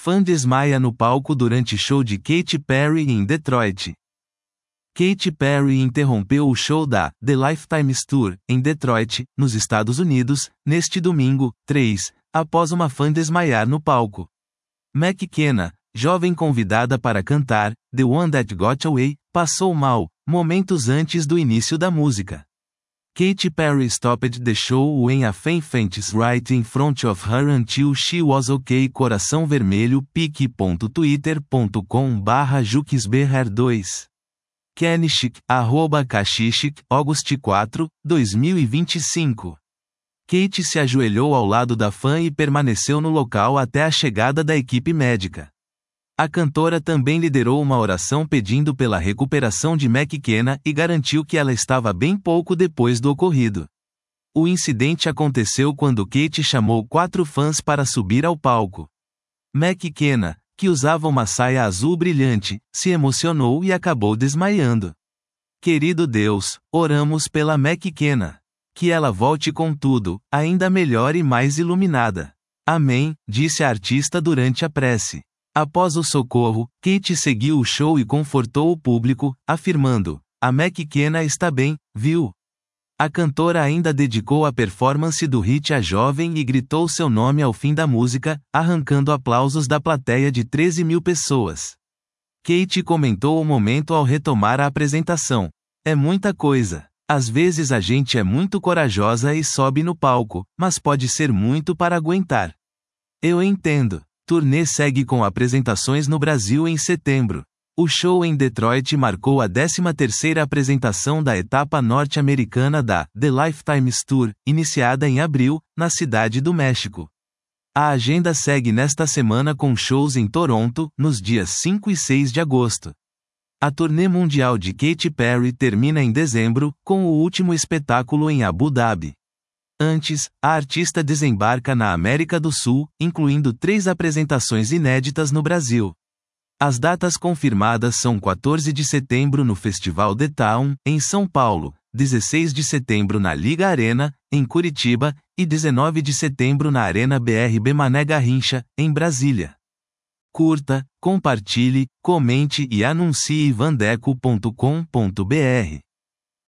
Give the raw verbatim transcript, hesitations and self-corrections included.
Fã desmaia no palco durante show de Katy Perry em Detroit. Katy Perry interrompeu o show da The Lifetimes Tour, em Detroit, nos Estados Unidos, neste domingo, três, após uma fã desmaiar no palco. McKenna, jovem convidada para cantar The One That Got Away, passou mal, momentos antes do início da música. Katy Perry stopped the show when a fan fainted right in front of her until she was okay. Coração vermelho pique ponto twitter ponto com barra juquesberrer dois. Kenishik, arroba Kashishik, August quatro, dois mil e vinte e cinco. Katy se ajoelhou ao lado da fã e permaneceu no local até a chegada da equipe médica. A cantora também liderou uma oração pedindo pela recuperação de McKenna e garantiu que ela estava bem pouco depois do ocorrido. O incidente aconteceu quando Katy chamou quatro fãs para subir ao palco. McKenna, que usava uma saia azul brilhante, se emocionou e acabou desmaiando. Querido Deus, oramos pela McKenna. Que ela volte com tudo, ainda melhor e mais iluminada. Amém, disse a artista durante a prece. Após o socorro, Katy seguiu o show e confortou o público, afirmando: a McKenna está bem, viu? A cantora ainda dedicou a performance do hit à jovem e gritou seu nome ao fim da música, arrancando aplausos da plateia de treze mil pessoas. Katy comentou o momento ao retomar a apresentação. É muita coisa. Às vezes a gente é muito corajosa e sobe no palco, mas pode ser muito para aguentar. Eu entendo. Turnê segue com apresentações no Brasil em setembro. O show em Detroit marcou a décima terceira apresentação da etapa norte-americana da The Lifetimes Tour, iniciada em abril, na Cidade do México. A agenda segue nesta semana com shows em Toronto, nos dias cinco e seis de agosto. A turnê mundial de Katy Perry termina em dezembro, com o último espetáculo em Abu Dhabi. Antes, a artista desembarca na América do Sul, incluindo três apresentações inéditas no Brasil. As datas confirmadas são quatorze de setembro no Festival The Town, em São Paulo, dezesseis de setembro na Liga Arena, em Curitiba, e dezenove de setembro na Arena B R B Mané Garrincha, em Brasília. Curta, compartilhe, comente e anuncie vandeco ponto com ponto br.